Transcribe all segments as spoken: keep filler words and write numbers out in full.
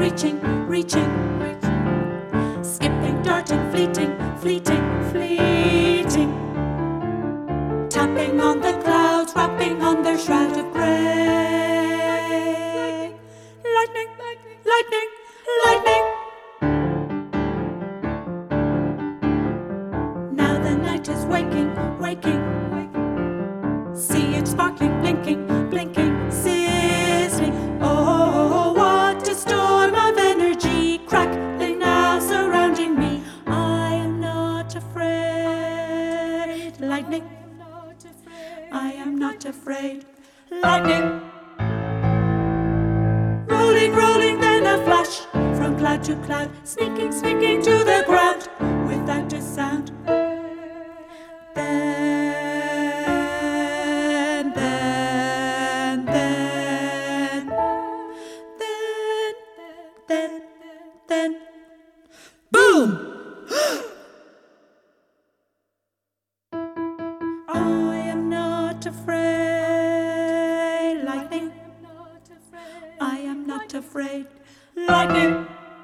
reaching, reaching, skipping, darting, fleeting, fleeting, fleeting, tapping on the clouds, wrapping on their shroud of grey. Lightning, lightning, lightning. Now the night is waking, waking. See it sparkling, blinking, blinking, sizzling. Oh, what a storm of energy crackling now surrounding me. I am not afraid. Lightning, I am not afraid. Lightning, rolling, rolling, then a flash from cloud to cloud, sneaking, sneaking to the ground without a sound. Then, then, then, then, then, then, boom! I am not afraid. Lightning, I am not afraid. Lightning.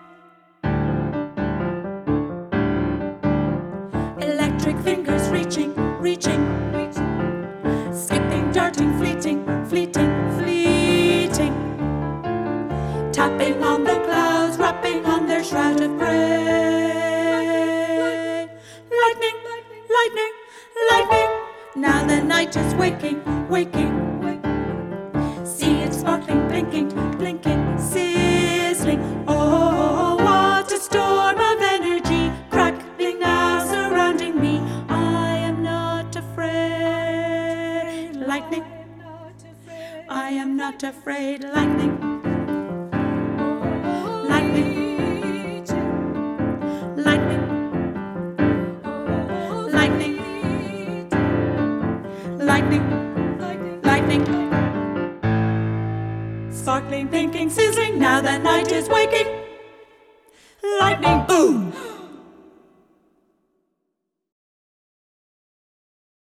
Electric fingers reaching, reaching, skipping, darting, fleeting, fleeting, fleeting, tapping on the clouds, wrapping on their shroud of grey. Lightning, lightning, lightning. Now the night is waking, waking. See it sparkling, blinking, blinking, sizzling. Oh, what a storm of energy crackling now surrounding me. I am not afraid. Lightning, I am not afraid. Lightning, lightning, lightning, lightning, lightning, lightning. Sparkling, blinking, sizzling. Now the night is waking. Lightning, boom!